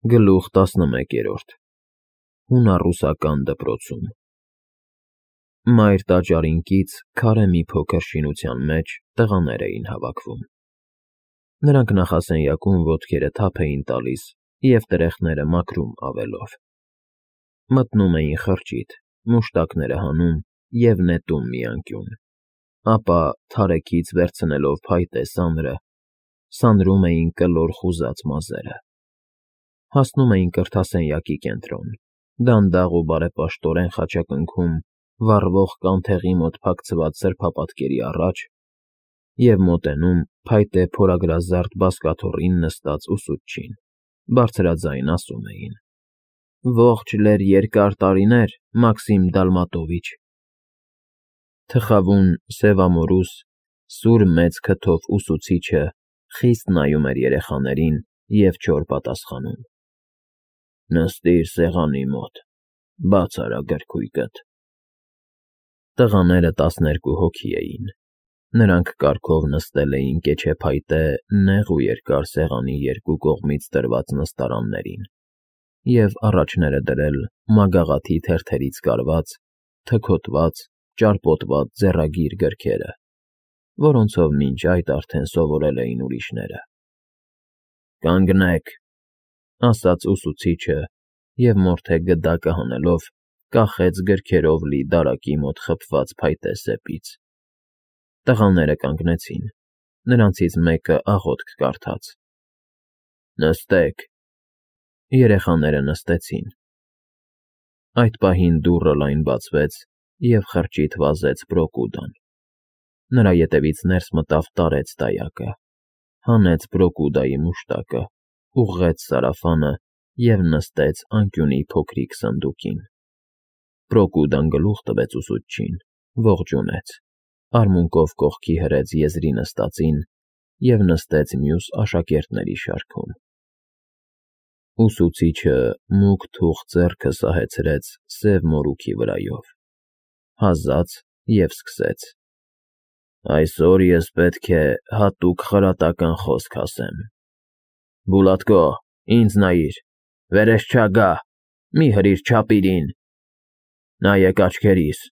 Գլուխ 11 Հունառուսական դպրոցում Մայր տաճարին կից քարե մի փոքր շինության մեջ տղաներ էին հավաքվում։ Նրանք նախասենյակում ոտքերը թափ էին տալիս և տրեխները մաքրում ավելով։ Մտնում էին խրճիթ, մուշտակները հանում և նետում մի անկյուն, ապա թարեքից վերցնելով փայտե սանրը, սանրում էին կլոր խուզած մազերը։ Հասնում էին կրթասենյակի կենտրոն, դանդաղ ու բարեպաշտորեն խաչակնքում վառվող կանթեղի մոտ փակցված սրբապատկերի առաջ և մոտենում փայտե փորագրազարդ բազկաթոռին նստած ուսուցչին, բարձրաձայն ասում էին. «Ողջ լեր երկար տարիներ, Մաքսիմ Դալմատովիչ»։ Թխավուն, սևամորուս, սուր մեծ քթով ուսուցիչը խիստ նայում էր երեխաներին և չոր պատասխանում. «Նստիր սեղանի մոտ, բաց արա գրքույկդ»։ Տղաները 12 հոգի էին։ Նրանք կարգով նստել էին կեչեփայտե նեղ ու երկար սեղանի երկու կողմից դրված նստարաններին և առաջները դրել մագաղաթի թերթերից կարված, թքոտված, ճարպոտված ձեռագիր գրքերը, որոնցով մինչ այդ արդեն սովորել էին ուրիշները։ «Կանգնեք», ասաց ուսուցիչը և մորթե գդակը հանելով կախեց գրքերով լի դարակի մոտ խփված փայտե սեպից։ Տղաները կանգնեցին, նրանցից մեկը աղոթք կարդաց. «Նստեք»։ Երեխաները նստեցին։ Այդ պահին դուռը լայն բացվեց, և խրճիթ վազեց Պրոկուդան։ Նրա ետևից ներս մտավ տարեց դայակը, հանեց Պրոկուդայի մուշտակը, ուղղեց սարավանը և նստեց անկյունի փոքրիկ սնդուկին։ Պրոկուդան գլուխ տվեց ուսուցչին, ողջունեց, արմունկով կողքի հրեց եզրի նստածին և նստեց մյուս աշակերտների շարքում։ Ուսուցիչը մուգ թուխ ձեռքը սահեցրեց սև մորուքի վրայով, հազաց և սկսեց. «Այսօր ես պետք է հատուկ խրատական խոսք ասեմ։ Բուլատկո, ինձ նայիր, վերես չագա, մի հրիր չապիրին, նայեք աչքերիս»։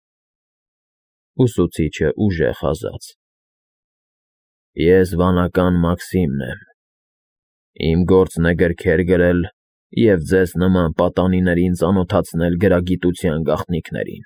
Ուսուցիչը ուժեղ ասաց. «Ես վանական Մաքսիմն եմ։ Իմ գործն է գրքեր գրել և ձեզ նման պատանիներին ծանոթացնել գրագիտության գաղտնիքներին։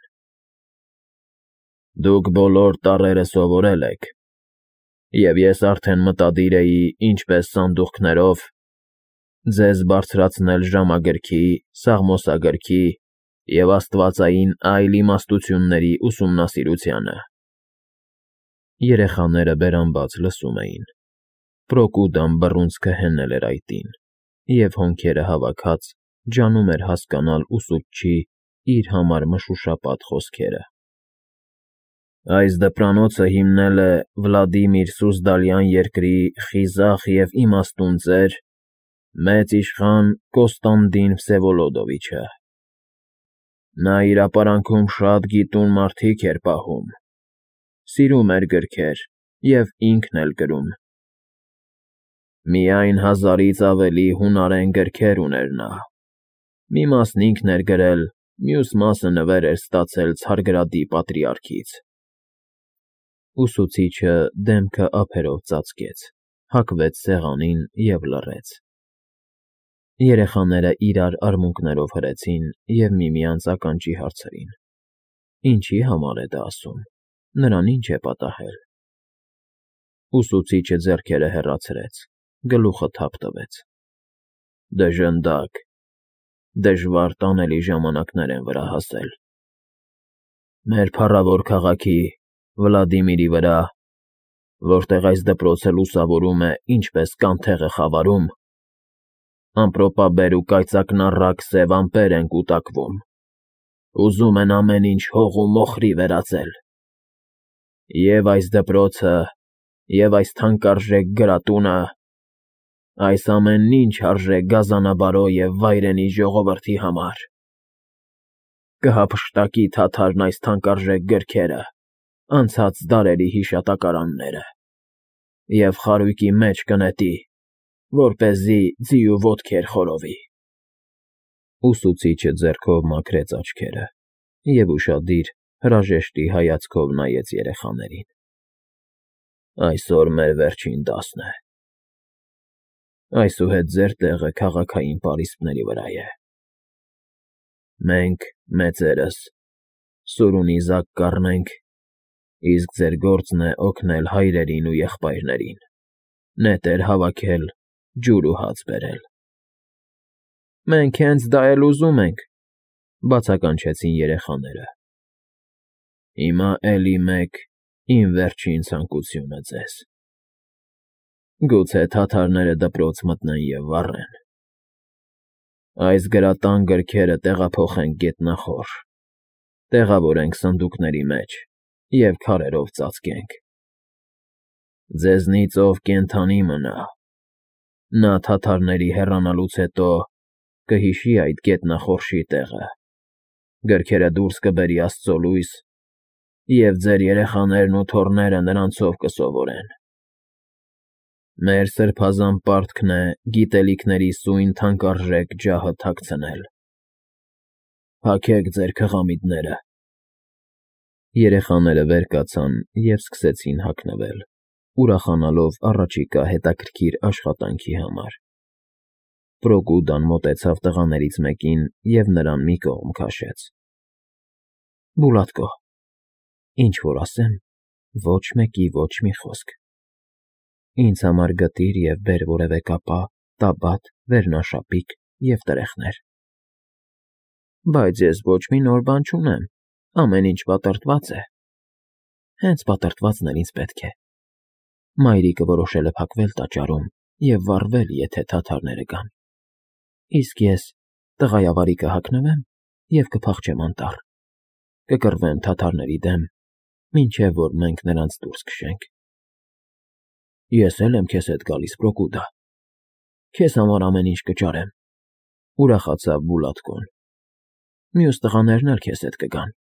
Դուք բոլոր տառերը սովորել եք, և ես արդեն մտադիր էի ինչպես սանդուղքներով ձեզ բարձրացնել ժամագրքի, սաղմոսագրքի և աստվածային այլ իմաստությունների ուսումնասիրությանը»։ Երեխաները բերանբաց լսում էին։ Պրոկուդան բռունցքը հենել էր այտին և հոնքերը հավաքած ջանում էր հասկանալ ուսուցչի իր համար մշուշապատ խոսքերը։ «Այս դպրանոցը հիմնել է Վլադիմիր Սուզդալյան երկրի խիզախ և իմաստուն ծեր, մեծ իշխան Կոստանդին Վսևոլոդովիչը։ Նա իր ապարանքում շատ գիտուն մարդիկ էր պահում, սիրում էր գրքեր և ինքն էլ գրում։ Միայն 1000-ից ավելի հունարեն գրքեր ուներ նա, մի մասն ինքն էր գրել, մյուս մասը նվեր էր ստացել Ցարգրադի պատրիարքից»։ Ուսուցիչը դեմքը ափերով ծածկեց, հագվեց սեղանին և լռեց։ Երեխաները իրար արմունկներով հրեցին և միմյանց ականջի հարցրին. «Ինչի համար է դա ասում, նրան ինչ է պատահել»։ Ուսուցիչը ձեռքերը հեռացրեց, գլուխը թափ տվեց. «Դժնդակ, դժվար տանելի ժամանակներ են վրա հասել։ Մեր փառավոր քաղաքի՝ Վլադիմիրի վրա, որտեղ այս դպրոցը լուսավորում է ինչպես կանթեղը խավարում, ամպրոպաբեր ու կայծակնառակ սև ամպեր են կուտակվում, ուզում են ամեն ինչ հող ու մոխրի վերածել։ Եվ այս դպրոցը, և այս թանկարժեք գրատունը, այս ամենն ինչ արժե գազանաբարո և վայրենի ժողովրդի համար։ Կհափշտակի թաթարն այս թանկարժեք գրքերը, անցած դարերի հիշատակարանները, և խարույկի մեջ կնետի, որպեսզի ձի ու ոտքեր խորովի։ Ուսուցիչը ձեռքով մաքրեց աչքերը և ուշադիր, հրաժեշտի հայացքով նայեց երեխաներին։ Այսօր մեր վերջին դասն է։ Այսուհետ ձեր տեղը քաղաքային պարիսպների վրա է։ Մենք, մեծերս, սուրունի զակ կառնենք, իսկ ձեր գործն է օգնել հայրերին ու եղբայրներին, նետեր հավաքել, ջուր ու հաց բերել։ Մենք հենց դա էլ ուզում ենք, բացականչեցին երեխաները։ Հիմա էլի մեկ իմ վերջին ցանկությունը ձեզ. գուցե թաթարները դպրոց մտնեն և վառեն։ Այս գրատան գրքերը տեղափոխենք գետնախորշ, տեղավորենք սնդուկների մեջ և քարերով ծածկենք։ Ձեզնից ով կենդանի մնա, նա թաթարների հեռանալուց հետո կհիշի այդ գետնախորշի տեղը, գրքերը դուրս կբերի աստծո լույս, և ձեր երեխաներն ու թոռները նրանցով կսովորեն։ Մեր սրբազան պարտքն է գիտելիքների սույն թանկարժեք ջահը թաքցնել։ Փակեք ձեր քղամիտները։ Երեխաները վեր կացան և սկսեցին հագնվել, ուրախանալով առաջիկա հետաքրքիր աշխատանքի համար։ Պրոկուդան մոտեցավ տղաներից մեկին և նրան մի կողմ քաշեց։ Բուլատկո, ինչ որ ասեմ, ոչ մեկի ոչ մի խոսք։ Ինձ համար գտիր և բեր որևէ կապա, տաբատ, վերնաշապիկ և տրեխներ։ Բայց ես ոչ մի նոր բան չունեմ, ամեն ինչ պատրաստված է։ Հենց պատրաստվածն էլ ինձ պետք է։ Մայրիկը որոշել է փակվել տաճարում և վառվել, եթե թաթարները գան։ Իսկ ես տղայավարի կհագնվեմ և կփախչեմ անտառ, կկռվեմ թաթարների դեմ, մինչև որ մենք նրանց դուրս քշենք։ Ես էլ եմ քեզ հետ գալիս, Պրոկուդա, քեզ համար ամեն ինչ կճարեմ, ուրախացավ Բուլատկոն։ Մյուս տղաներն էլ քեզ հետ կգան։